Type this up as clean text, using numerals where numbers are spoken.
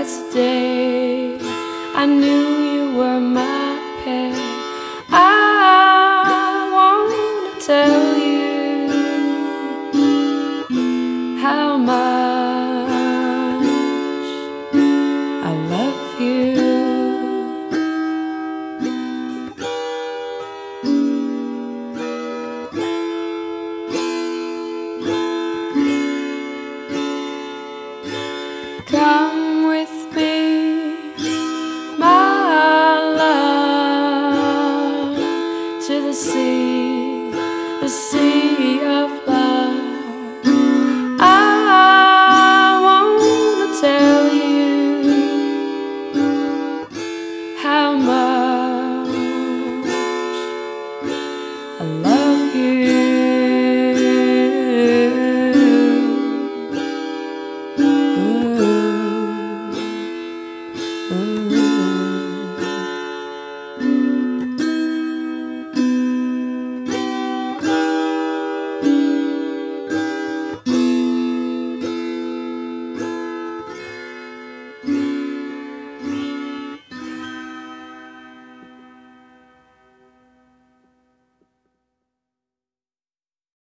was the day I knew you were my pet. I wanna tell you how much I love you. Come with me, my love, to the sea